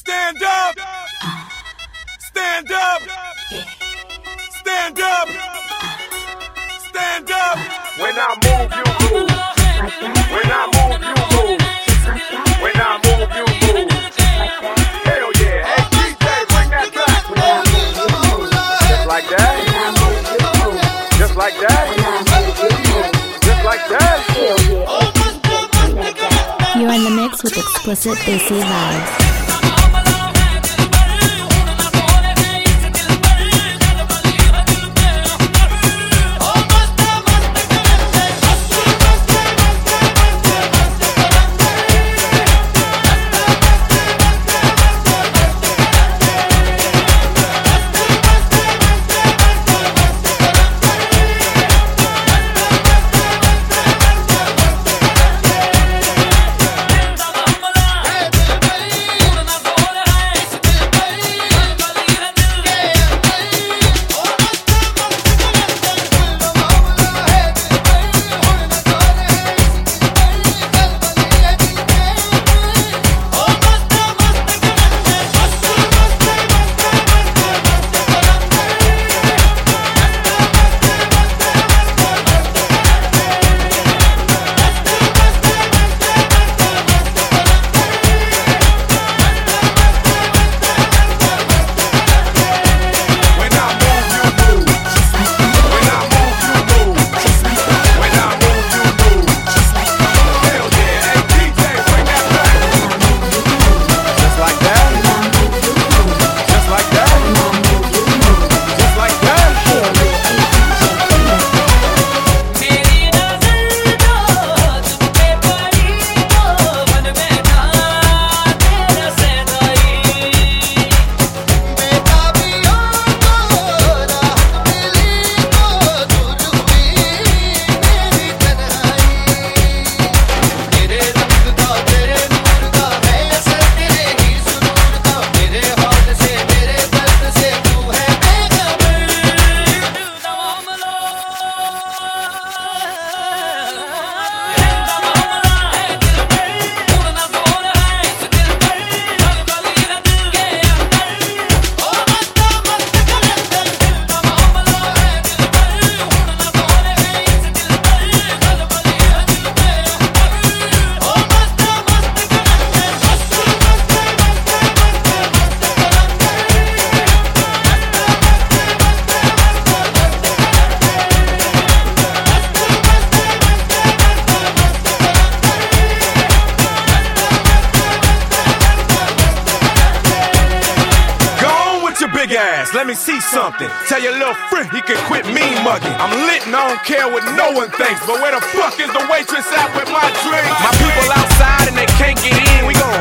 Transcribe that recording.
Stand up! Stand up! Stand up! Stand up! When I move, you move. When I move, you move. When I move, you move. Hell yeah! Hey DJ, bring that back! Just like that? Just like that? Just like that? You're in the mix with Explicit Desi Vibes. Let me see something. Tell your little friend he can quit mean mugging. I'm lit and I don't care what no one thinks. But where the fuck is the waitress at with my drink? My people outside and they can't get in. We gon'